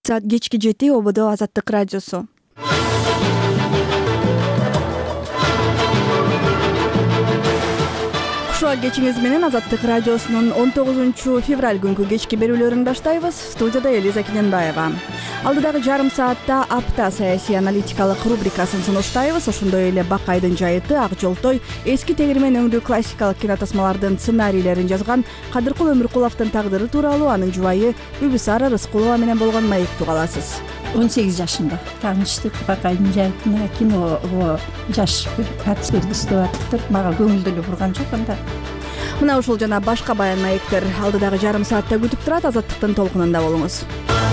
саат кечки 7 ободо Азаттык радиосу. Кушуа кечиңиз менен Азаттык радиосунун 19 февраль күнкү кечки берүүлөрүн баштайбыз. Студияда Элиза Кененбаева. Алдыдагы жарым саатта апта саясий аналитикалык рубрикасын сунуштайбыз. Ошондой эле Бакайдын жайыты, Ак жолтой, эски тегирмен өңдүү классикалык кинотасмалардын сценарийлерин жазган Кадыркул Өмүркуловдун тагдыры тууралуу анын жубайы Үбүсара Рыскулова менен болгон маектти угаласыз. 18 жашында тааныштык. Бакайдын жайытына киного жаш актерди иштеп атыптыр. Мага көңүл деле бурган жок анда. Мына ушул жана башка баян маектер алдыдагы жарым саатта күтүп турат. Азаттыктын толкунунда болуңуз.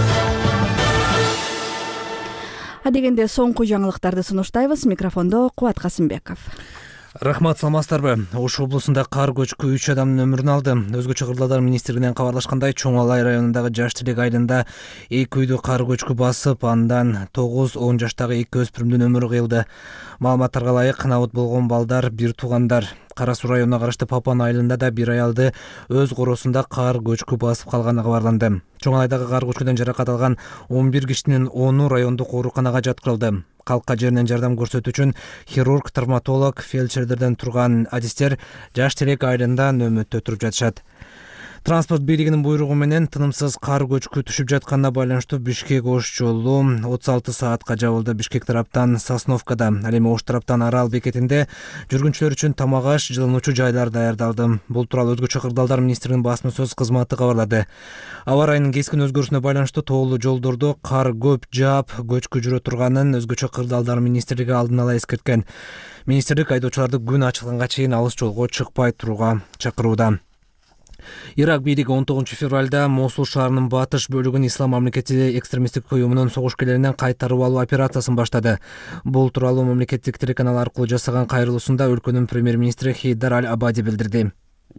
Адегенде соңку жаңылыктарды сунуштайбыз. Микрофондо Кубат Касымбеков. Рахмат, саламатсыздарбы? Ош облусунда кар көчкү 3 адамдын өмүрүн алды. Өзгөчө Кыргыздар министрлигинен кабарлашкандай, Чоң Алай районундагы Жаш Тилек айылында 2 үйдү кар көчкү басып, андан 9-10 жаштагы 2 өспүрүмдүн өмүрү кыйылды. Маалыматтарга ылайык, набыт болгон балдар бир туугандар. Кара Суу районуна карашты Папан айылында да бир аялды өз коросунда кар көчкү басып калганы кабарланды. Чоң Алайдагы кар көчкүдөн жаракат алган 11 кишинин 10-у райондук ооруканага жаткырылды. Калкка жеринен жардам көрсөтүү үчүн хирург, травматолог, фельдшерлерден турган адистер Жаш Тилек айылында нөмөттө туруп жатышат. Транспорт бийлигинин буйругу менен тынымсыз кар көчкү түшүп жатканына байланыштуу Бишкек-Ош жолу 36 саатка жабылды. Бишкек тараптан Сосновкада, ал эми Ош тараптан Арал бекетинде жүргүнчүлөр үчүн тамак аш, жылынуучу жайлар даярдалды. Бул тууралуу Өзгөчө Кырдаалдар министринин басма сөз кызматы кабарлады. Аба ырайынын кескин өзгөрүшүнө байланыштуу тоолуу жолдордо кар көп жаап, көчкү жүрө турганын Өзгөчө Кырдаалдар министрлиги алдын ала эскерткен. Министрлик айдоочуларды күн ачылганга чейин алыс жолго чыкпай турууга чакырууда. Ирак бийлиги 19 февралда Мосул шаарынын батыш бөлүгүн Ислам мамлекети экстремисттик уюмунун согуш-келеринен кайтарып алуу операциясын баштады. Бул тууралуу мамлекеттик телеканал аркылуу жасаган кайрылуусунда өлкөнүн премьер-министри Хейдар Аль-Абади билдирди.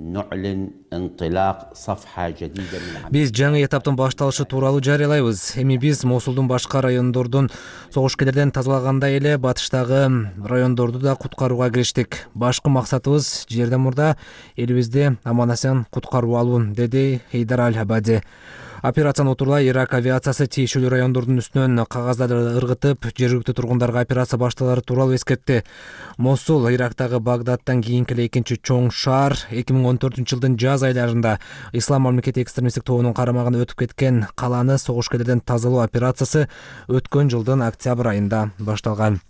Биз жаңы этаптын башталышы тууралуу жарыялайбыз. Эми биз Мосулдун башка райондордун согуш-келерден тазалагандай эле батыштагы райондорду да куткарууга кириштик. Башкы максатыбыз жерден мурда элибизди аман-эсен куткарып алуу, деди Хейдар Аль-Абади. Операцияны утурлай Ирак авиациясы тиешелүү райондордун үстүнөн кагаздарды ыргытып, жергиликтүү тургундарга операция башталары тууралуу эскертти. Мосул Ирактагы Багдадтан кийинки эле экинчи чоң шаар. 2014-жылдын жаз айларында Ислам мамлекети экстремисттик тобунун карамагына өтүп кеткен каланы согуш-келерден тазалоо операциясы өткөн жылдын октябрь айында башталган.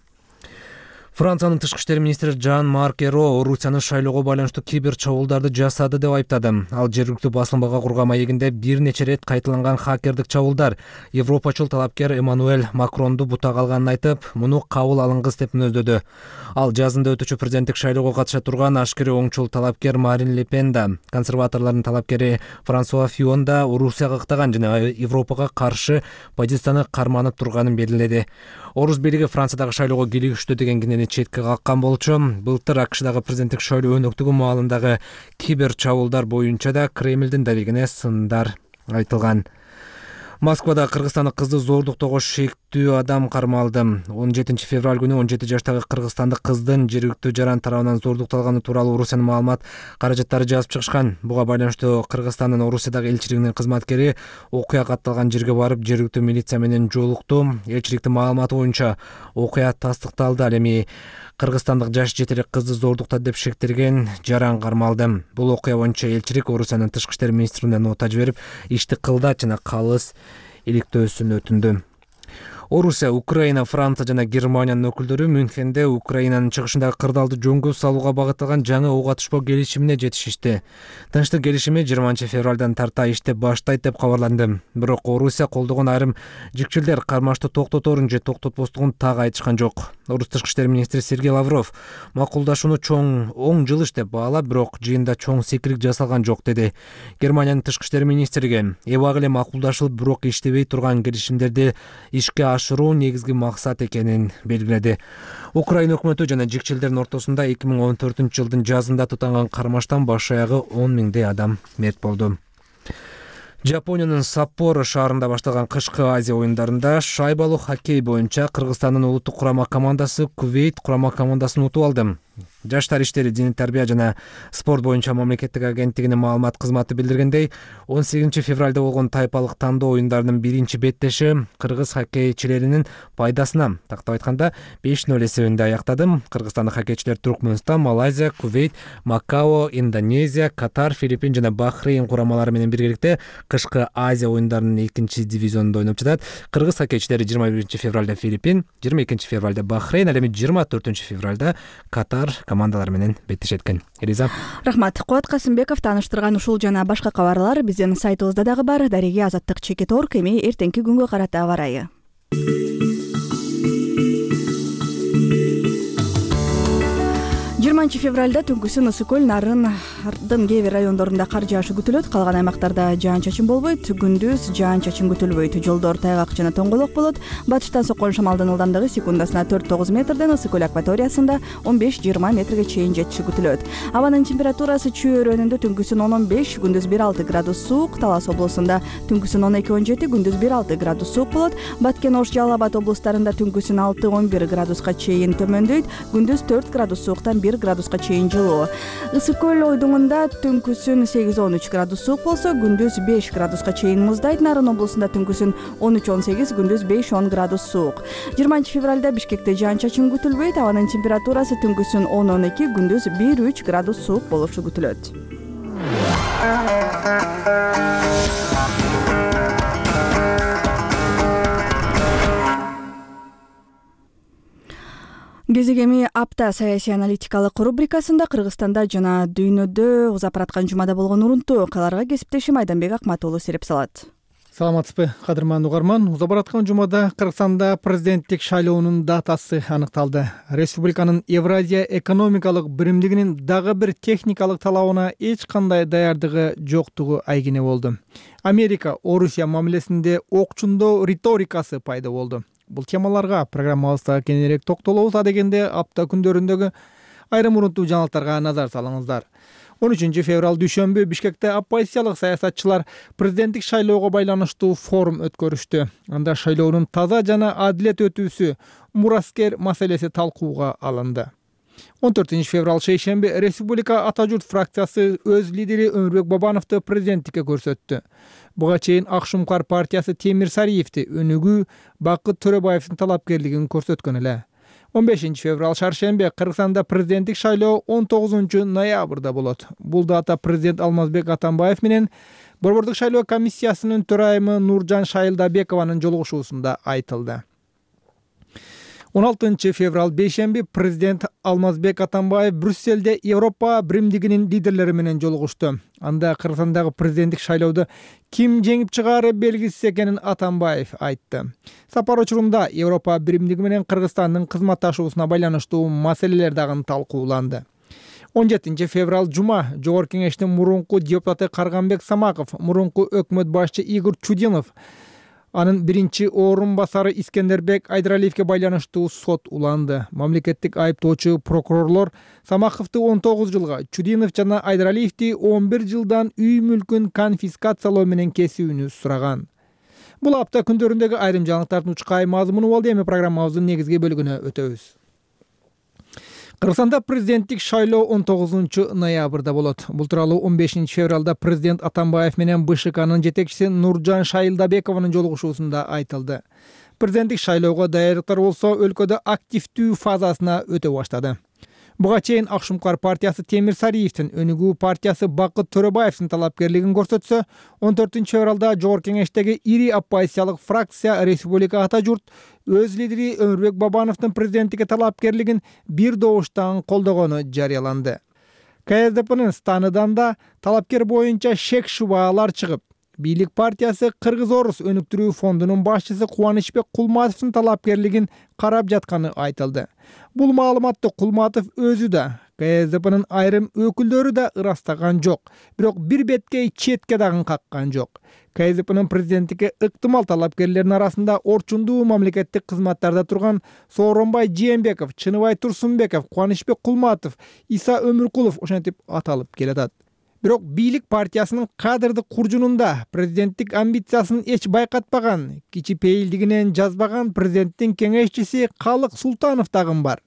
Франциянын тышкы иштер министри Жан-Марк Эро Орусиянын шайлоого байланыштуу кибер чабуулдарды жасады деп айыптады. Ал жергиликтүү басылмага курган маегинде бир нече рет кайталанган хакердик чабуулдар Европачыл талапкер Эммануэль Макронду бутак алганын айтып, муну кабыл алынгыс деп мүнөздөдү. Ал жазында өтүүчү президенттик шайлоого катыша турган ашкери оңчул талапкер Марин Ле Пен да, консерваторлордун талапкери Франсуа Фион да Орусияга ыктаган жана Европага каршы позицияны карманып турганын белгиледи. Орус бийлиги Франциядагы шайлоого кийлигиштүү деген кинени четке каккан болчу. Былтыр АКШдагы президенттик шайлоо өнөктүгү маалындагы кибер чабуулдар боюнча да Кремлдин дарегине сындар айтылган. Москвада кыргызстандык кызды зордуктоого шектүү адам кармалды. 17 февраль күнү 17 жаштагы кыргызстандык кыздын жергиликтүү жаран тарабынан зордукталганы тууралуу Орусиянын маалымат каражаттары жазып чыгышкан. Буга байланыштуу Кыргызстандын Орусиядагы элчилигинин кызматкери окуя катталган жерге барып, жергиликтүү милиция менен жолукту. Элчиликтин маалыматы боюнча окуя тастыкталды. Ал эми кыргызстандык жаш жетелек кызды зордуктады деп шектелген жаран кармалды. Бул окуя боюнча элчилик Орусиянын тышкы иштер министрлигине нота жиберип, ишти кылдат жана калыс иликтөөсүн өтүндү. Орусия, Украина, Франция жана Германиянын өкүлдөрү Мюнхенде Украинанын чыгышындагы кырдаалды жөнгө салууга багытталган жаңы ок атышпоо келишимине жетишишти. Тынчтык келишими 20 февралдан тарта иштеп баштайт деп кабарланды. Бирок Орусия колдогон айрым жикчилдер кармаштуу токтоторун же токтотпостугун так айтышкан жок. Орус тышкы иштер министри Сергей Лавров макулдашууну чоң оң жылыш деп баалап, бирок жыйында чоң секирик жасалган жок деди. Германиянын тышкы иштер министриги эбак эле макулдашылып, бирок иштебей турган келишимдерди ишке ашыруу негизги максат экенин белгиледи. Украина өкмөтү жана жикчилдердин ортосунда 2014-жылдын жазында тутанган кармаштан баш аягы 10 миңдей адам мерт болду. Жапониянын Саппоро шаарында башталган кышкы Азия оюндарында шайбалуу хоккей боюнча Кыргызстандын улуттук курама командасы Кувейт курама командасын утуп алды. Жаштар иштери, диний тарбия жана спорт боюнча мамлекеттик агенттигинин маалымат кызматы билдиргендей, 18 февралда болгон тайпалык тандоо оюндарынын биринчи беттеши кыргыз хоккейчилеринин пайдасына, тактап айтканда 5-0 эсебинде аяктады. Кыргызстандык хоккейчилер Туркменстан, Малайзия, Кувейт, Макао, Индонезия, Катар, Филиппин жана Бахрейн курамалары менен биргеликте кышкы Азия оюндарынын 2-дивизионунда ойноп жатат. Кыргыз хоккейчилери 21 февралда Филиппин, 22 февралда Бахрейн, ал эми 24 февралда Катар командалары менен беттешет экен. Элиза. Рахмат. Кубат Касымбеков тааныштырган ушул жана башка кабарлар биздин сайтыбызда дагы бар. Дареге Азаттык Чекит.org. Эми эртеңки күнгө карата аба ырайы. 20 февралда түнкүсүн Ысык көл, Нарын кээ бир райондорунда кар жаашы күтүлөт. Калган аймактарда жаан-чачын болбойт. Күндүз жаан-чачын күтүлбөйт. Жолдор тайгак жана тоңголок болот. Батыштан соккон шамалдын ылдамдыгы секундасына 4-9 метрден Ысык көл акваториясында 15-20 метрге чейин жетиши күтүлөт. Абанын температурасы Чүй өрөөнүндө түнкүсүн 10-15, күндүз 1-6 градус суук. Талас облусунда түнкүсүн 12-17, күндүз 1-6 градус суук болот. Баткен, Ош, Жалал Абад облустарында түнкүсүн 6-11 градуска чейин төмөндөйт. Күндүз 4 градус сууктан 1 градуска чейин жылуу. Ысык көл ойдуңунда түнкүсүн 8-13 градус суук болсо, күндүз 5 градуска чейин муздайт. Нарын облусунда түнкүсүн 13-18, күндүз 5-10 градус суук. 20 февралда Бишкекте жаан-чачын күтүлбөйт. Абанын температурасы түнкүсүн 10-12, күндүз 1-3 градус суук болушу күтүлөт. Кезегеми апта саясий аналитикалык рубрикасында Кыргызстанда жана дүйнөдө узап бараткан жумада болгон урунттуу окуяларга кесиптешим Айданбек Акмат уулу сереп салат. Саламатсызбы, кадырман угарман. Узап бараткан жумада Кыргызстанда президенттик шайлоонун датасы аныкталды. Республиканын Евразия экономикалык биримдигинин дагы бир техникалык талабына эч кандай даярдыгы жоктугу айгине болду. Америка Орусия мамилесинде окчундоо риторикасы пайда болду. Бул темаларга программабызда кененирээк токтолобуз. Адегенде апта күндөрүндөгү айрым урунттуу жаңылыктарга назар салыңыздар. 13 февраль дүйшөмбү Бишкекте оппозициялык саясатчылар президенттик шайлоого байланыштуу форум өткөрүштү. Анда шайлоонун таза жана адилет өтүүсү, мураскер маселеси талкууга алынды. 14 февраль шейшемби Республика Ата журт фракциясы өз лидери Өмүрбек Бабановду президенттикке көрсөттү. Буга чейин Акшумкар партиясы Темир Сариевди өнүгүү, Бакыт Төрөбаевдин талапкерлигин көрсөткөн эле. 15 февраль шаршембе Кыргызстанда президенттик шайлоо 19 ноябрда болот. Бул дата президент Алмазбек Атамбаев менен Борбордук шайлоо комиссиясынын төрайымы Нуржан Шайылдабекованын жолугушуусунда айтылды. 16 февраль бейшемби президент Алмазбек Атамбаев Брюсселде Европа биримдигинин лидерлери менен жолугушту. Анда Кыргызстандагы президенттик шайлоодо ким жеңип чыгаары белгисиз экенин Атамбаев айтты. Сапар учурунда Европа биримдиги менен Кыргызстандын кызматташуусуна байланыштуу маселелер дагы талкууланды. 17 февраль жума Жогорку кеңештин мурунку депутаты Карганбек Самаков, мурунку өкмөт башчы Игорь Чудинов, анын биринчи орун басары Искендербек Айдаралиевге байланыштуу сот уланды. Мамлекеттик айыптоочу прокурорлор Самаковду 19 жылга, Чудинов жана Айдаралиевди 11 жылдан үй мүлкүн конфискациялоо менен кесүүнү сураган. Бул апта күндөрүндөгү айрым жаңылыктардын учкай мазмуну болду. Эми программабыздын негизги бөлүгүнө өтөбүз. Кыргызстанда президенттик шайлоо 19 ноябрда болот. Бул тууралуу 15 февралда президент Атамбаев менен БШКнын жетекчиси Нуржан Шайылдабекованын жолугушуусунда айтылды. Президенттик шайлоого даярдыктар болсо өлкөдө активдүү фазасына өтө баштады. Буга чейин Акшумкар партиясы Темир Сариевдин, өнүгүү партиясы Бакыт Төрөбаевдин талапкерлигин көрсөтсө, 14 февралда Жогорку кеңештеги ири оппозициялык фракция Республика Ата журт өз лидери Өмүрбек Бабановдун президенттикке талапкерлигин бир добуштан колдогону жарыяланды. КСДПнын станыдан да талапкер боюнча шек шубаалар чыгып, бийлик партиясы Кыргыз-Орус өнүктүрүү фондунун башчысы Кубанычбек Кулматовдун талапкерлигин карап жатканы айтылды. Бул маалыматты Кулматов өзү да, КСДПнын айрым өкүлдөрү да ырастаган жок, бирок бир беткей четке дагы каккан жок. КСДПнын президенттикке ыктымал талапкерлердин арасында орчундуу мамлекеттик кызматтарда турган Сооронбай Жээнбеков, Чыныбай Турсунбеков, Кубанычбек Кулматов, Иса Өмүркулов ошентип аталып келатат. Бирок бийлик партиясынын кадрдык куржунунда президенттик амбициясын эч байкатпаган, кичи пейилдигинен жазбаган президенттин кеңешчиси Калык Султанов дагы бар.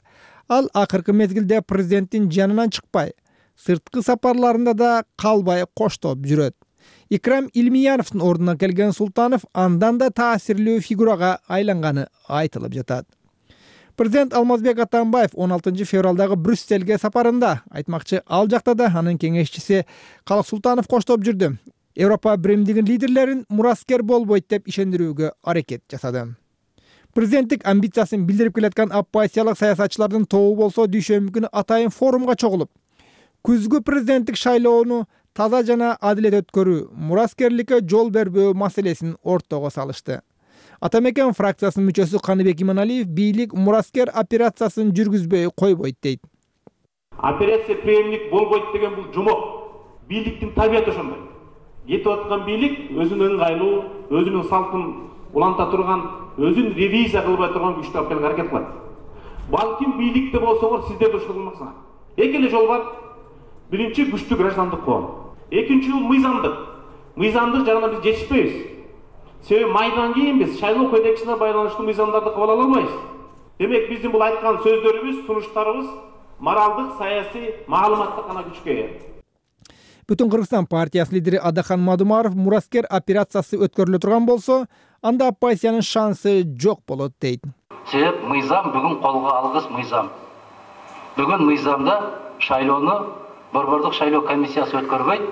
Ал акыркы мезгилде президенттин жанынан чыкпай, сырткы сапарларында да калбай коштоп жүрөт. Икрам Илмияновдун ордуна келген Султанов андан да таасирлүү фигурага айланганы айтылып жатат. Президент Алмазбек Атамбаев 16 февралдагы Брюссельге сапарында, айтмакчы ал жакта да анын кеңешчиси Калык Султанов коштоп жүрдү. Европа биримдигинин лидерлерин мураскер болбойт деп ишендирүүгө аракет жасады. Президенттик амбициясын билдирип келаткан оппозициялык саясатчылардын тобу болсо дүйшөмбү күнү атайын форумга чогулуп, күзгү президенттик шайлоону таза жана адилет өткөрүү, мураскерликке жол бербөө маселесин ортого салышты. Атамекен фракциясынын мүчөсү Каныбек Иманалиев бийлик мураскер операциясын жүргүзбөй койбойт дейт. Операция преемник болбойт деген бул жумок. Бийликтин табияты ошондой. Кетип аткан бийлик өзүнүн ыңгайлуу, өзүнүн салтын уланта турган, өзүн ревизия кылбай турган күчтү алып келүүгө аракет кылат. Балким бийликте болсоңор сиздер да ушул кылмаксыңар. Эки эле жол бар. Биринчи күчтүү граждандык коом. Экинчи жол мыйзамдык. Мыйзамдык жагынан биз жетишпейбиз. Себеби майдан кийин биз шайлоо кодексине байланыштуу мыйзамдарды кабыл ала албайбыз. Демек биздин бул айткан сөздөрүбүз, сунуштарыбыз моралдык, саясий, маалыматтык гана күчкө ээ. Бүтүн Кыргызстан партиясынын лидери Адахан Мадумаров мураскер операциясы өткөрүлө турган болсо, анда оппозициянын шансы жок болот дейт. Себеп мыйзам бүгүн колго алгыс мыйзам. Бүгүн мыйзамда шайлоону борбордук шайлоо комиссиясы өткөрбөйт,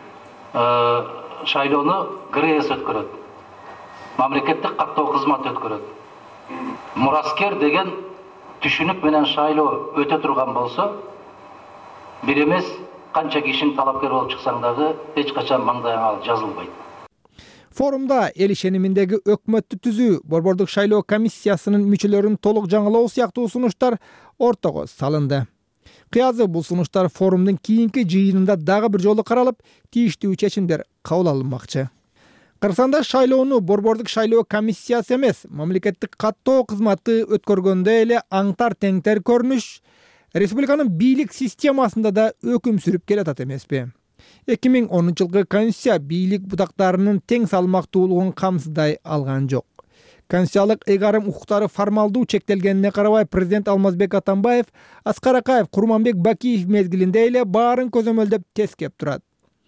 шайлоону ГРС өткөрөт. Мамлекеттик каттоо кызматы өткөрөт. Мураскер деген түшүнүк менен шайлоо өтө турган болсо, бир эмес канча кишинин талапкер болуп чыксаң дагы эч качан маңдайыңа жазылбайт. Форумда эл ишениминдеги өкмөттү түзүү, борбордук шайлоо комиссиясынын мүчөлөрүн толук жаңылоо сыяктуу сунуштар ортого салынды. Кыязы бул сунуштар форумдун кийинки жыйынында дагы бир жолу каралып, тийиштүү чечимдер кабыл алынмакчы. Кыргызстанда шайлоону борбордук шайлоо комиссиясы эмес, мамлекеттик каттоо кызматы өткөргөндө эле аңтар теңтер көрүнүш республиканын бийлик системасында да өкүм сүрүп келатат эмеспи? 2010 жылкы конституция бийлик бутактарынын тең салмактуулугун камсыздай алган жок. Конституциялык ыйгарым укуктары формалдуу чектелгенине карабай, президент Алмазбек Атамбаев, Аскар Акаев, Курманбек Бакиев мезгилинде эле баарын көзөмөлдөп тескеп турат.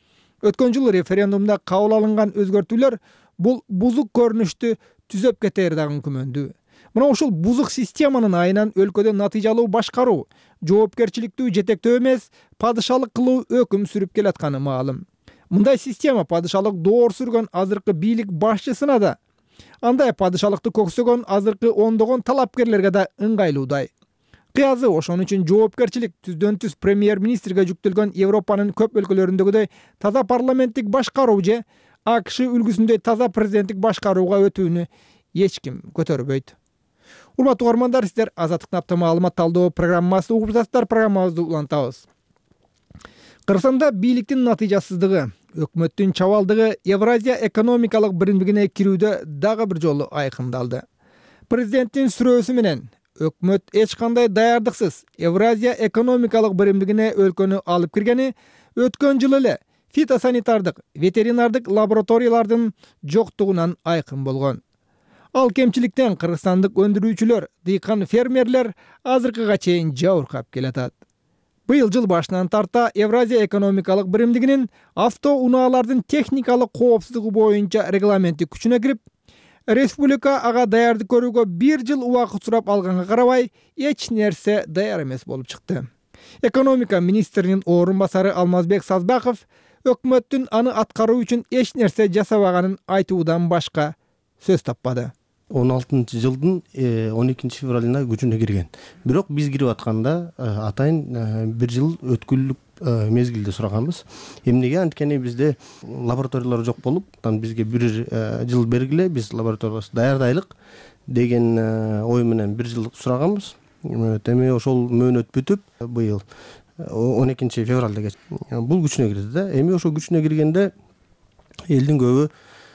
Өткөн жылы референдумда кабыл алынган өзгөртүүлөр бул бузук көрүнүштү түзөп кетери дагы күмөндүү. Мына ушул бузук системанын айынан өлкөдө натыйжалуу башкаруу, жоопкерчиликтүү жетектөө эмес, падышалык кылуу өкүм сүрүп келатканы маалым. Мындай система падышалык доор сүргөн азыркы бийлик башчысына да, андай падышалыкты көксөгөн азыркы ондогон талапкерлерге да ыңгайлуудай. Кыязы ошон үчүн жоопкерчилик түздөн түз премьер-министрге жүктөлгөн Европанын көп өлкөлөрүндөгүдөй таза парламенттик башкаруу же АКШ үлгүсүндөй таза президенттик башкарууга өтүүнү эч ким көтөрбөйт. Урматтуу угармандар, сиздер Азаттыктын апта маалымат талдоо программасы угуп жатасыздар. Программабызды улантабыз. Кыргызстанда бийликтин натыйжасыздыгы, өкмөттүн чабалдыгы Евразия экономикалык биримдигине кирүүдө дагы бир жолу айкындалды. Президенттин сүрөөсү менен өкмөт эч кандай даярдыксыз Евразия экономикалык биримдигине өлкөнү алып киргени өткөн жылы эле фитосанитардык, ветеринардык лабораториялардын жоктугунан айкын болгон. Ал кемчиликтен кыргызстандык өндүрүүчүлөр, дыйкан фермерлер азыркыга чейин жабыркап келатат. Быйыл жыл башынан тарта Евразия экономикалык биримдигинин автоунаалардын техникалык коопсуздугу боюнча регламенти күчүнө кирип, республика ага даярдык көрүүгө бир жыл убакыт сурап алганга карабай, эч нерсе даяр эмес болуп чыкты. Экономика министринин орун басары Алмазбек Сазбаков өкмөттүн аны аткаруу үчүн эч нерсе жасабаганын айтуудан башка сөз таппады. 16 жылдын 12 февралына күчүнө кирген. Бирок биз кирип атканда атайын бир жыл өткүлүк мезгилде сураганбыз. Эмнеге? Анткени бизде лабораториялар жок болуп, бизге бир жыл бергиле, биз лабораториясы даярдайлык деген ой менен бир жыл сураганбыз. Эми ошол мөөнөт бүтүп, быйыл 12 февралда бул күчүнө кирди да. Эми ошол күчүнө киргенде элдин көбү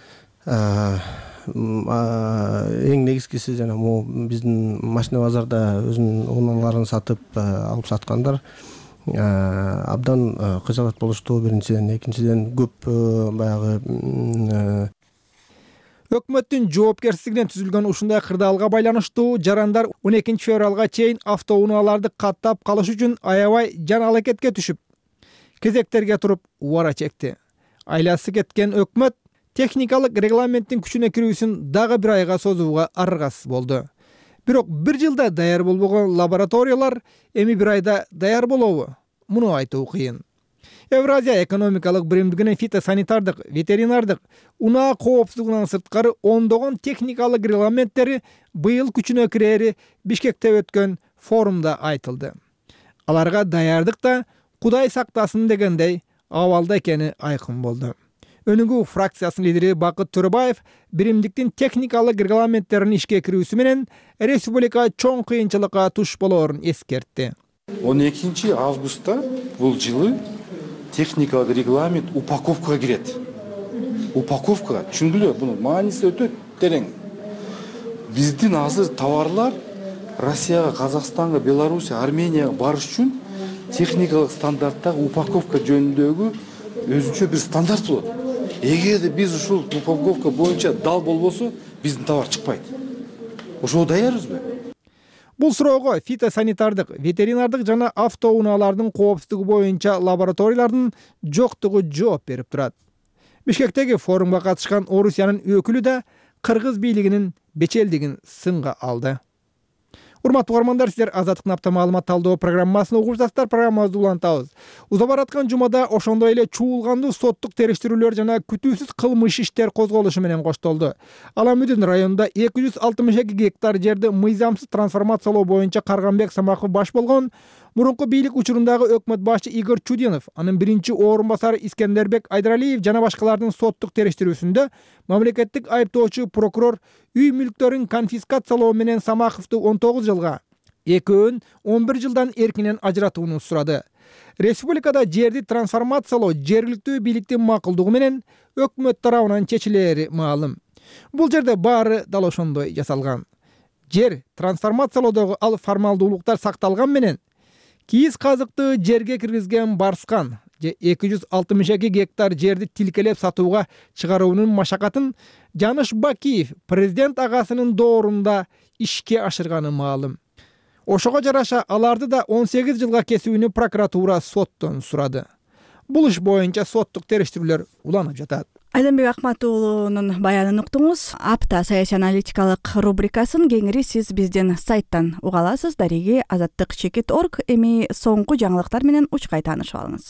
эң негизгиси жана могу биздин машина базарда өзүнүн унааларын сатып алып саткандар абдан кыжалат болушту. Биринчиден, экинчиден көп баягы Өкмөттүн жоопкерчилигинен түзүлгөн ушундай кырдаалга байланыштуу жарандар 12 февралга чейин автоунааларды каттап калыш үчүн аябай жан алакетке түшүп, кезектерге туруп убара чекти. Айласы кеткен өкмөт техникалык регламенттин күчүнө кирүүсүн дагы бир айга созууга аргасыз болду. Бирок бир жылда даяр болбогон лабораториялар эми бир айда даяр болобу? Муну айтуу кыйын. Евразия экономикалык биримдигинин фитосанитардык, ветеринардык, унаа коопсуздугунан сырткары ондогон техникалык регламенттери быйыл күчүнө кирери Бишкекте өткөн форумда айтылды. Аларга даярдык да Кудай сактасын дегендей абалда экени айкын болду. Өнүгүү фракциясынын лидери Бакыт Төрөбаев биримдиктин техникалык регламенттерин ишке кирүүсү менен республика чоң кыйынчылыкка туш болоорун эскертти. 12 августта бул жылы техникалык регламент упаковкага кирет. Упаковкага, түшүндүлөр, бунун мааниси өтө терең. Биздин азыр товарлар Россияга, Казакстанга, Белоруссия, Арменияга барыш үчүн техникалык стандарттагы упаковка жөнүндөгү өзүнчө бир стандарт болот. Эгерде биз ушул упаковка боюнча дал болбосо, биздин товар чыкпайт. Ошого даярбызбы? Бул суроого фитосанитардык, ветеринардык жана автоунаалардын коопсуздугу боюнча лабораториялардын жоктугу жооп берип турат. Бишкектеги форумга катышкан Орусиянын өкүлү да кыргыз бийлигинин бечелдигин сынга алды. Урматтуу угармандар, сиздер Азаттыктын апта маалымат талдоо программасын угуп жатасыздар. Программабызды улантабыз. Уза бараткан жумада ошондой эле чуулгандуу соттук териштирүүлөр жана күтүүсүз кылмыш иштер козголушу менен коштолду. Аламүдүн районунда 262 гектар жерди мыйзамсыз трансформациялоо боюнча Карганбек Самаков баш болгон мурунку бийлик учурундагы өкмөт башчы Игорь Чудинов, анын биринчи орун басары Искендербек Айдралиев жана башкалардын соттук териштирүүсүндө мамлекеттик айыптоочу прокурор үй мүлктөрүн конфискациялоо менен Самаковду 19 жылга, экөөнүн 11 жылдан эркинен ажыратууну сурады. Республикада жерди трансформациялоо жергиликтүү бийликтин макулдугу менен өкмөт тарабынан чечилери маалым. Бул жерде баары дал ошондой жасалган. Жер трансформациялоодогу ал формалдуулуктар сакталган менен кийиз казыкты жерге киргизген Барскан же 262 гектар жерди тилкелеп сатууга чыгаруунун машакатын Жаныш Бакиев президент агасынын доорунда ишке ашырганы маалым. Ошого жараша аларды да 18 жылга кесүүнү прокуратура соттон сурады. Бул иш боюнча соттук териштирүүлөр уланып жатат. Айданбек Акматуулунун баянын уктуңуз. Апта саясий аналитикалык рубрикасын кеңири сиз биздин сайттан уга аласыз. Дареги azattik.org. Эми соңку жаңылыктар менен учкай таанышып алыңыз.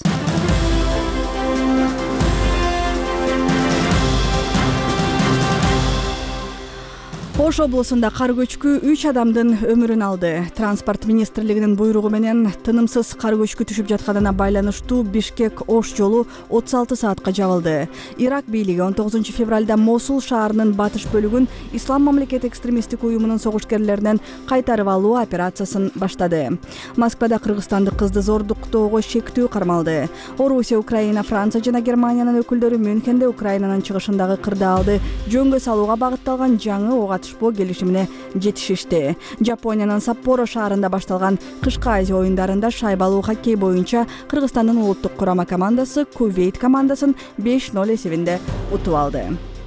Ош облусунда кар көчкү 3 адамдын өмүрүн алды. Транспорт министрлигинин буйругу менен тынымсыз кар көчкү түшүп жатканына байланыштуу Бишкек-Ош жолу 36 саатка жабылды. Ирак бийлиги 19 февралда Мосул шаарынын батыш бөлүгүн Ислам мамлекети экстремисттик уюмунун согушкерлеринен кайтарып алуу операциясын баштады. Москвада кыргызстандык кызды зордуктоого шектүү кармалды. Орусия, Украина, Франция жана Германиянын өкүлдөрү Мюнхенде Украинанын чыгышындагы кырдаалды жөнгө салууга багытталган жаңы ого келишимине жетишишти. Жапониянын Саппоро шаарында башталган кышкы Азия оюндарында шайбалуу хоккей боюнча Кыргызстандын улуттук курама командасы Кувейт командасын 5-0 эсебинде утуп алды.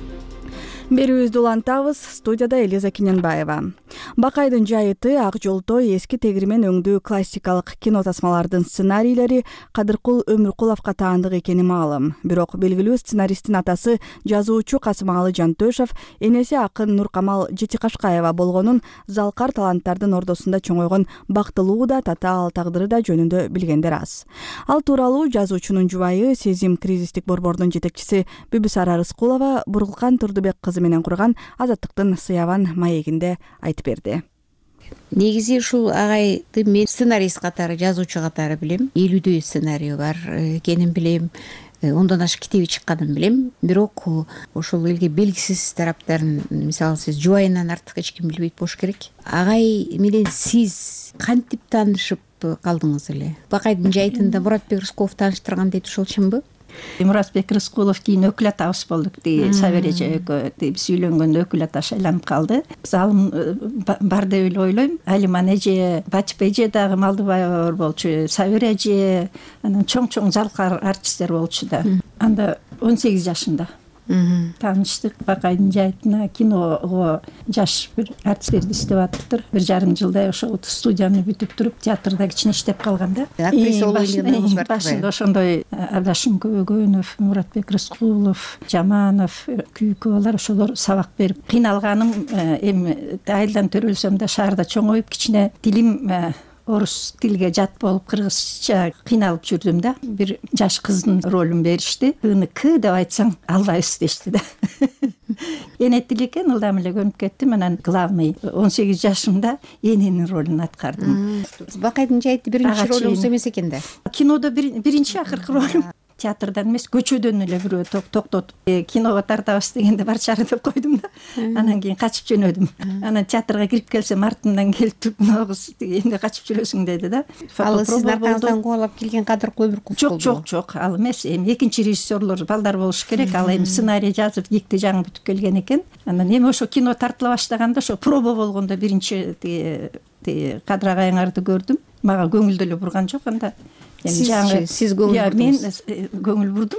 Берүүбүздү улантабыз. Студияда Элиза Киненбаева. Бакайдын жайыты, Ак жолтой, эски тегирмен өңдүү классикалык кино тасмалардын сценарийлери Кадыркул Өмүркуловго таандык экени маалым. Бирок белгилүү сценаристтин атасы жазуучу Касымалы Жантөшов, энеси акын Нуркамал Жетикашкаева болгонун залкар таланттардын ордосунда чоңойгон бактылуу да татаал тагдыры да жөнүндө билгендер аз. Ал тууралуу жазуучунун жубайы, Сезим кризистик борбордун жетекчиси Бүбүсара Рыскулова Бурулкан Турдубек кызы менен курган Азаттыктын Сыяван маегинде айтып берди. Негизи ушул агайды мен сценарист катары, жазуучу катары билем. 50 сценарий бар экенин билем. Ондон ашык китеби чыкканын билем. Бирок ошол элге белгисиз тараптарын, мисалы сиз жубайынан артык эч ким билбейт болуш керек. Агай менен сиз кантип таанышып калдыңыз эле? Бакайдын жайытында Муратбек Рыскулов тааныштырган дейт, ошол чынбы? Муратбек Рыскулов кийин өкүл атабыз болдук. Сабир эже биз үйлөнгөндө өкүл аташ айланып калды. Залым бар деп эле ойлойм. Алиман эже, Батип эже дагы Малдыбаева бар болчу, Сабир эже, анан чоң залкар артисттер болчу да. Анда 18 жашында тааныштык Бакайдын жайытына. Киного жаш бир артисттерди издеп атыптыр. 1,5 жылдай ошол студияны бүтүп туруп театрда кичине иштеп калган да. Актриса болуңузга бар. Башында ошондой Абдашим Көбөгөнов, Муратбек Рыскулов, Жаманов, Күйкөбалар ошолор сабак берип кыйналганым. Эми айылдан төрөлсөм да шаарда чоңоюп кичине тилим орус тилге жат болуп кыргызча кыйналып жүрдүм да. Бир жаш кыздын ролун беришти. К деп айтсаң албайбыз дешти да. Эне тил экен, ылдам эле көнүп кеттим. Анан главный 18 жашымда эненин ролун аткардым. Бакайдын жайыты биринчи ролуңуз эмес экен да. Кинодо биринчи акыркы ролум. Театрдан эмес, көчөдөн эле бирөө токтотуп киного тартабыз дегенде барчары деп койдум да. Анан кийин качып жөнөдүм. Анан театрга кирип келсем артымдан келип туруп кыз эмне качып жүрөсүң деди да. Ал сиздин аркаңыздан кубалап келген Кадыркул Өмүркулов. Жок, ал эмес. Эми экинчи режиссерлор балдар болуш керек. Ал эми сценарий жазып дикти жаңы бүтүп келген экен. Анан эми ошо кино тартыла баштаганда ошо проба болгондо биринчи Кадыр агайыңарды көрдүм. Мага көңүл деле бурган жок анда. Сиз көңүл бурдуңуз. Мен көңүл бурдум.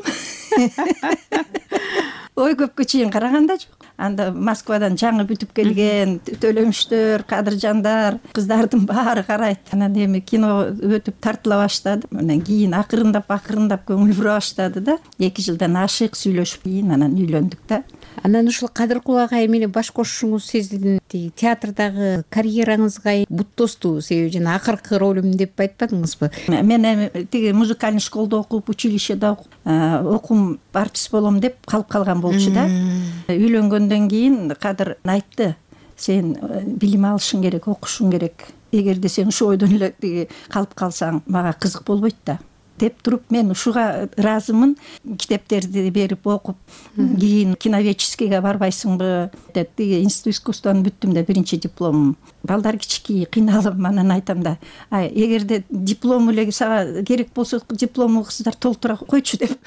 Ой, көпкө чейин караганда жок. Анда Москвадан жаңы бүтүп келген төлөмүштөр, кадыржандар, кыздардын баары карайт. Анан эми кино өтүп тартыла баштады. Анан кийин акырындап көңүл бура баштады да. 2 жылдан ашык сүйлөшүп кийин анан үйлөндүк да. Анан ушул Кадыркул агай менен баш кошушуңуз сиздин театрдагы карьераңызга бут тосту. Себеби жана акыркы ролум деп айтпадыңызбы? Мен эми тиги музыкальный школдо окуп, училищеде окум артист болом деп калып калган болчу да. Үйлөнгөндөн кийин Кадыр айтты: "Сен билим алышың керек, окушуң керек. Эгерде сен ушу ойдон эле калып калсаң, мага кызык болбойт да" деп туруп, мен ушуга ыраазымын. Китептерди берип окуп, кийин киноведческийге барбайсыңбы деп, институт искусствону бүттүм да, биринчи дипломум. Балдар кички кыйналып, анан айтам да: "Эгерде диплом эле сага керек болсо, диплому кыздар толтура койчу" деп.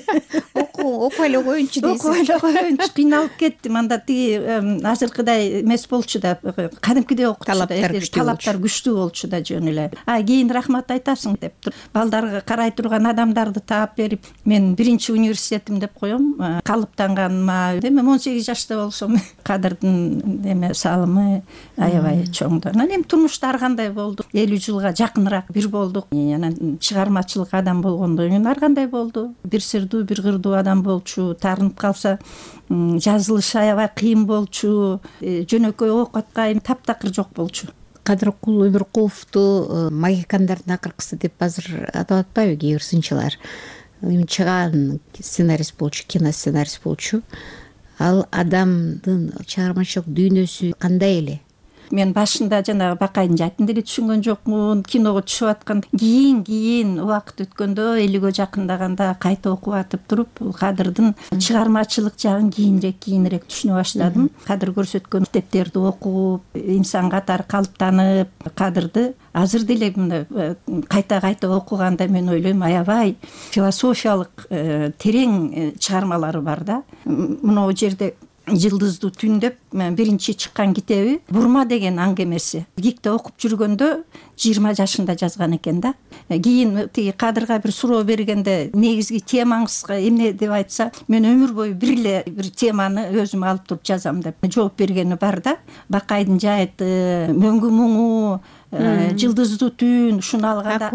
Окуй эле коеюнчу дейсиз. Окуй эле коеюнчу, кыйналып кеттим. Анда азыркыдай эмес болчу да, кадимкидей окутчу да, талаптар күчтүү болчу да, жөн эле. Кийин рахмат айтасың деп туруп, балдарга карай турган адамдарды таап берип, мен биринчи университетим деп коем. Калыптанганыма эми 18 жашта болсом, Кадырдын эме салымы аябай чоңду. Анан эми турмушта ар кандай болду. 50 жылга жакыныраак бир болдук. Анан чыгармачылык адам болгондон кийин ар кандай болду. Бир сырдуу, бир кырдуу адам болчу. Таарынып калса, жазылышы аябай кыйын болчу. Жөнөкөй окуткай таптакыр жок болчу. Кадыркул Өмүркуловду магикандардын акыркысы деп азыр атап атпайбы кээ бир сынчылар? Эми чыгаан сценарист болчу, киносценарист болчу. Ал адамдын чыгармачылык дүйнөсү кандай эле? Мен башында жанагы Бакайдын жайтын деле түшүнгөн жокмун. Киного түшүп аткан кийин убакыт өткөндө, 50гө жакындаганда кайта окуп атып туруп, Кадырдын чыгармачылык жагын кийинирээк түшүнө баштадым. Кадыр көрсөткөн китептерди окуп, инсан катары калыптанып, Кадырды азыр деле кайта окуганда мен ойлойм, аябай философиялык терең чыгармалары бар да. Мына жерде Жылдыздуу түн деп биринчи чыккан китеби Бурма деген аңгемеси. Гикте окуп жүргөндө 20 жашында жазган экен да. Кийин Кадырга бир суроо бергенде, негизги темаңыз эмне деп айтса, мен өмүр бою бир теманы өзүм алып туруп жазам деп жооп бергени бар да. Бакайдын жайыты, Мөңгү муңу, Жылдыздуу түн, ушуну алганда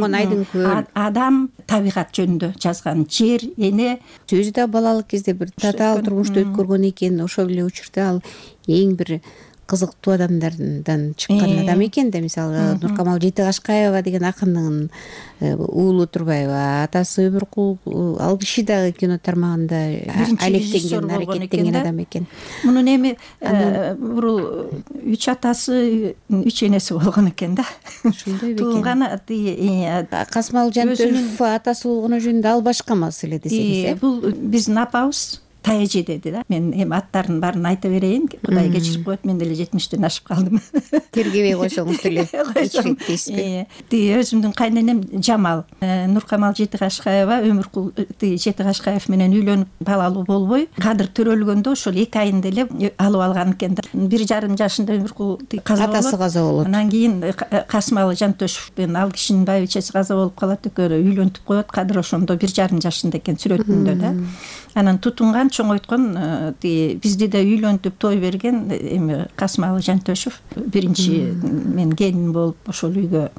адам, табигат жөнүндө жазган. Жер, эне. Өзү да балалык кезде бир татаал турмушту өткөргөн экен. Ошол эле учурда ал эң бир кызыктуу адамдардан чыккан адам экен да. Мисалы Нуркамал Жетикашкаева деген акындын уулу турбайбы? Атасы Өмүркул, ал киши дагы кино тармагында алектенген, аракеттенген адам экен. Мунун эми бурул 3 атасы, 3 энеси болгон экен да. Ошондой бекен. Тууганы Касымал Жантөрөев атасы болгону жөнүндө ал башка маселе десеңиз. Бул биздин апабыз Таяжи деди да. Мен эми аттарын баарын айта берейин. Кудай кечирип коет, мен деле 70-тен ашып калдым. Тергебей койсоңуз деле кечирет дейсизби? Өзүмдүн кайненем Жамал, Нуркамал Жетикашкаева, Өмүркул Жетикашкаев менен үйлөнүп балалуу болбой, Кадыр төрөлгөндө ошол 2 айында эле алып алган экен да. 1,5 жашында Өмүркул атасы каза болот. Анан кийин Касымалы Жантөшев менен ал кишинин байбичеси каза болуп калат, экөө үйлөнтүп коет. Кадыр ошондо 1,5 жашында экен сүрөтүндө да. анан тутунган чоңойткон бизди да үйлөнтүп той берген эми Касымалы Жантөшев биринчи мен келин болуп ошол үйгө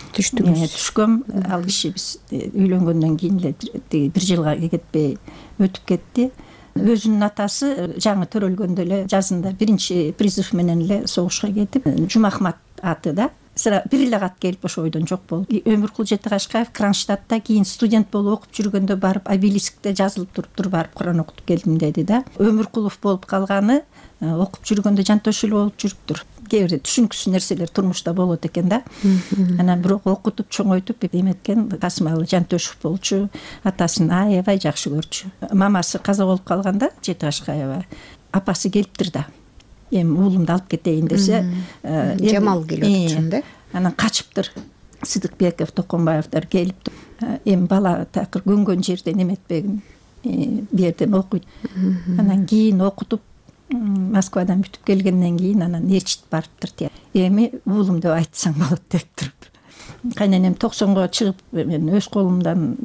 түшкөм. Ал киши биз үйлөнгөндөн кийин эле бир жылга кетпей өтүп кетти. Өзүнүн атасы жаңы төрөлгөндө эле жазында биринчи призыв менен эле согушка кетип, Жумахмат аты да. Бир эле кат келип ошо ойдон жок болду. Өмүркул Жетикашкаев Кронштадтта кийин студент болуп окуп жүргөндө барып обелискте жазылып туруптур барып Куран окутуп келдим деди да. Өмүркулов болуп калганы окуп жүргөндө Жантөш эле болуп жүрүптүр. Кээ бир түшүнүксүз нерселер турмушта болот экен да. Анан бирок окутуп чоңойтуп эметкен Касымалы Жантөшев болчу. Атасын аябай жакшы көрчү. Мамасы каза болуп калганда Жетикашкаева апасы келиптир да. Эми уулумду алып кетейин десе, Жамал келип отурчун да. Анан качыптыр. Сыдыкбеков, Токонбаевдер келиптир. Эми бала такыр көнгөн жерден эметпегин, бу жерден окуйт. Анан кийин окутуп Москвадан бүтүп келгенден кийин анан ээрчитип барыптыр. Эми уулум деп айтсаң болот дептир. Кайненем 90го чыгып мен өз колумдан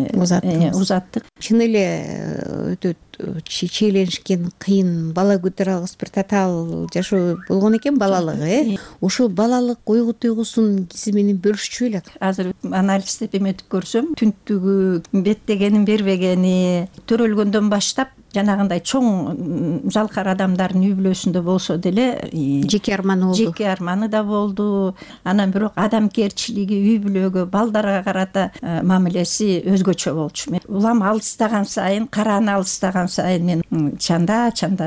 узаттык. Чын эле өтө чиеленишкен, кыйын, бала көтөрө алгыс бир татаал жашоо болгон экен балалыгы. Ошол балалык ойгу туйгусун сиз менен бөлүшчү элек. Азыр анализдеп эметип көрсөм, түнтүгү, беттегенин бербегени, төрөлгөндөн баштап жанагындай чоң залкар адамдардын үй бүлөсүндө болсо деле жеке арманы болду. Жеке арманы да болду. Анан бирок адамгерчилиги, үй бүлөгө, балдарга карата мамилеси өзгөчө болчу. Мен улам алыстаган сайын, карааны алыстаган сайын мен чанда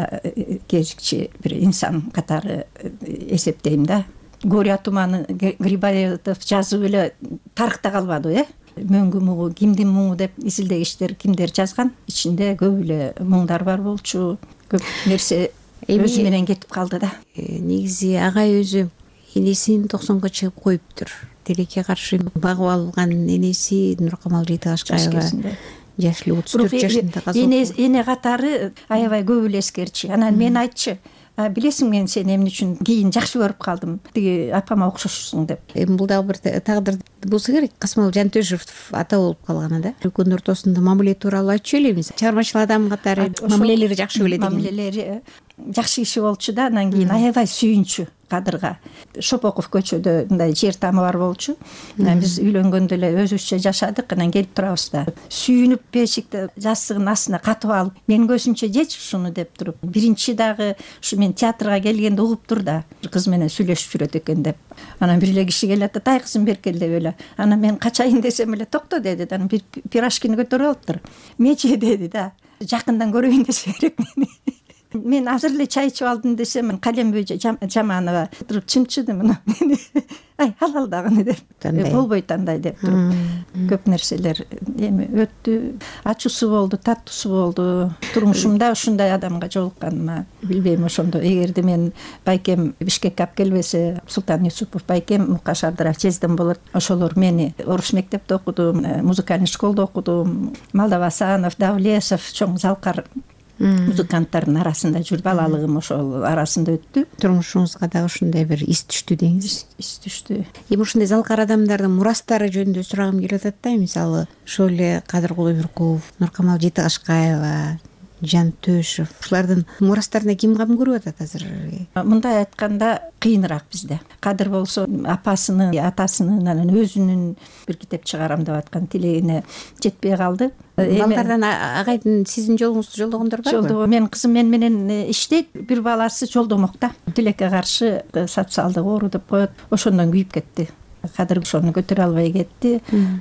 кезикчи бир инсан катары эсептейм да. Горя туманы Грибоедов жазып эле тарыхта калбады, мөңгү муңу, кимдин муңу деп изилдегичтер кимдер жазган. Ичинде көп эле муңдар бар болчу. Көп нерсе өзү менен кетип калды да. Негизи агай өзү энесин 90го чыгып коюптур. Тилекке каршы багып алган энеси Нуркамал Жетикашкаева жаш эле 34 жашында каза. Эне катары аябай көп эле эскерчи. Анан мен айтчы, билесиң мен сени эмне үчүн кийин жакшы көрүп калдым, тиги апама окшошсуң деп. Эми бул дагы бир тагдыр болсо керек. Касымалы Жантөшев ата болуп калганы да. Үлкөндөр ортосунда мамиле тууралуу айтчу элемиз. Чарбачыл адам катары мамилелери жакшы белет экен. Мамилелери жакшы киши болчу да, анан кийин аябай сүйүнчү кадырга. Шопоков көчөдө мындай жер тамы бар болчу. Биз үйлөнгөндө эле өзүбүзчө жашадык, анан келип турабыз да. Сүйүнүп бешикте жастыгынын астына катып алып, мен көзүмчө жечи ушуну деп туруп. Биринчи дагы ушу мен театрга келгенде угуптур да, кыз менен сүйлөшүп жүрөт экен деп. Анан бир эле киши келет да, ай кызым беркел деп эле. Анан мен качайын десем эле токто деди. Анан бир пирожкини көтөрүп алыптыр. Мече деди да. Жакындан көрөйүн десе керек мени. Мен азыр эле чай ичип алдым десем, Калембей Жаманова туруп чымчыды мына мени. Ай, ал дагы деп. Болбойт андай деп туруп. Көп нерселер эми өттү. Ачуусу болду, таттуусу болду. Турмушумда ушундай адамга жолукканыма билбейм. Ошондо эгерде мен байкем Бишкекке алып келбесе, Султан Юсупов байкем, Мукаш Абдырах Жезден болот. Ошолор мени орус мектепте окудум, музыкальный школда окудум. Малдавасанов, Давлесов, чоң залкар музыканттардын арасында жүрүп, балалыгым ошол арасында өттү. Турмушуңузга дагы ушундай бир ис түштү деңиз. Ис түштү. Эми ушундай залкар адамдардын мурастары жөнүндө сурагым келип атат да. Мисалы, ошол эле Кадыркул Өмүркулов, Нуркамал Жетикашкаева, Жантөшев, ушулардын мурастарына ким кам көрүп атат азыр? Мындай айтканда кыйыныраак бизде. Кадыр болсо апасынын, атасынын, анан өзүнүн бир китеп чыгарам деп аткан тилегине жетпей калды. Балдардан агайдын сиздин жолуңузду жолдогондор барбы? Мен кызым менен иштейт, бир баласы жолдомок да. Тилекке каршы социалдык оору деп коет. Ошондон күйүп кетти. Кадыр ошону көтөрө албай кетти.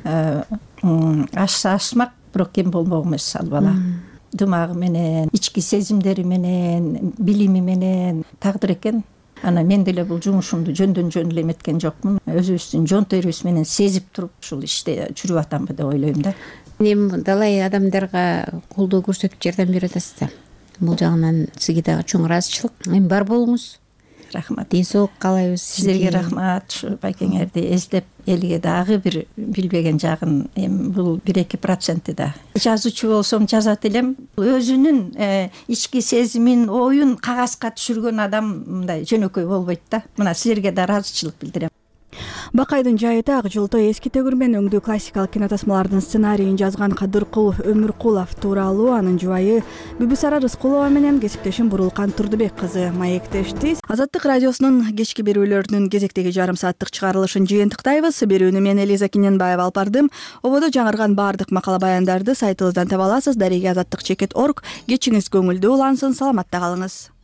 Ашса ашмак, бирок кем болмок эмес ал бала. Дымагы менен, ички сезимдери менен, билими менен тагдыр экен. Анан мен деле бул жумушумду жөндөн жөн эле эметкен жокмун. Өзүбүздүн жон терибиз менен сезип туруп ушул иште жүрүп атамбы деп ойлойм да. Эми далай адамдарга колдоо көрсөтүп жардам берип атасыз да. Бул жагынан сизге дагы чоң ыраазычылык. Эми бар болуңуз. Рахмат. Ден соолук каалайбыз. Сиздерге рахмат. Байкеңерди эзлеп, элге дагы бир билбеген жагын, эми бул 1-2% да. Жазуучу болсом жазат элем. Өзүнүн ички сезимин, оюн кагазга түшүргөн адам мындай жөнөкөй болбойт да. Мына силерге да ыраазычылык билдирем. Бакайдын жайыты Ак жолто эски төгүрмөн өңдүү классикалык кинотасмалардын сценарийин жазган Кадыркул Өмүркулов тууралуу анын жубайы Бүбүсара Рыскулова менен кесиптешим Бурулкан Турдубек кызы маектешти. Азаттык радиосунун кечки берүүлөрүнүн кезектеги жарым сааттык чыгарылышын жыйынтыктайбыз. Берүүнү мен Элиза Киненбаева алып бардым. Ободо жаңырган баардык макала баяндарды сайтыбыздан таба аласыз. Дареги азаттык.org. Кечиңиз көңүлдүү улансын, саламатта калыңыз.